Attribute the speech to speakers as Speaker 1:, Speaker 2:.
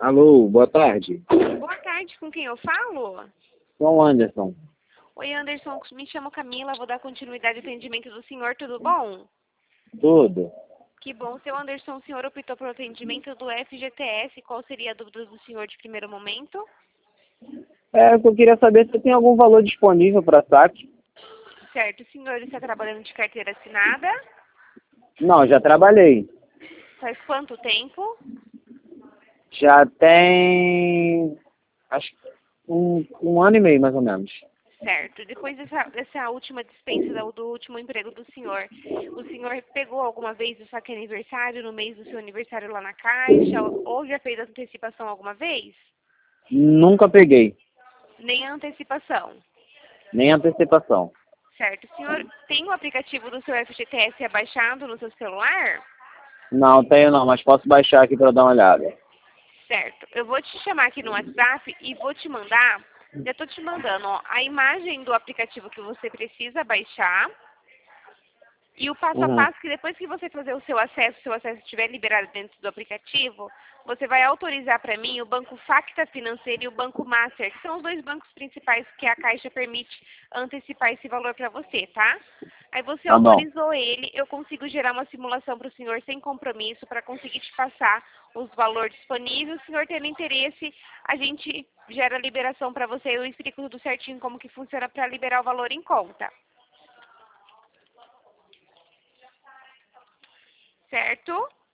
Speaker 1: Alô, boa tarde.
Speaker 2: Boa tarde, com quem eu falo?
Speaker 1: João Anderson.
Speaker 2: Oi, Anderson, me chamo Camila, vou dar continuidade ao atendimento do senhor, tudo bom?
Speaker 1: Tudo.
Speaker 2: Que bom, seu Anderson, o senhor optou pelo atendimento do FGTS, qual seria a dúvida do senhor de primeiro momento?
Speaker 1: Eu queria saber se tem algum valor disponível para saque.
Speaker 2: Certo, o senhor está trabalhando de carteira assinada?
Speaker 1: Não, já trabalhei.
Speaker 2: Faz quanto tempo?
Speaker 1: Já tem, acho que um ano e meio, mais ou menos.
Speaker 2: Certo, depois dessa última dispensa do último emprego do senhor, o senhor pegou alguma vez o saque aniversário no mês do seu aniversário lá na Caixa, ou já fez a antecipação alguma vez?
Speaker 1: Nunca peguei,
Speaker 2: Nem a antecipação.
Speaker 1: nem antecipação.
Speaker 2: Certo. O senhor tem o aplicativo do seu FGTS abaixado no seu celular?
Speaker 1: Não, tenho não, mas posso baixar aqui para dar uma olhada.
Speaker 2: Certo. Eu vou te chamar aqui no WhatsApp e vou te mandar, já estou te mandando, ó, a imagem do aplicativo que você precisa baixar e o passo a
Speaker 1: Uhum.
Speaker 2: passo que depois que você fazer o seu acesso estiver liberado dentro do aplicativo, você vai autorizar para mim o Banco Facta Financeiro e o Banco Master, que são os dois bancos principais que a Caixa permite antecipar esse valor para você, tá? Aí você
Speaker 1: Tá bom.
Speaker 2: autorizou ele, eu consigo gerar uma simulação para o senhor sem compromisso, para conseguir te passar os valores disponíveis. O senhor tendo interesse, a gente gera a liberação para você. Eu explico tudo certinho como que funciona para liberar o valor em conta. Certo?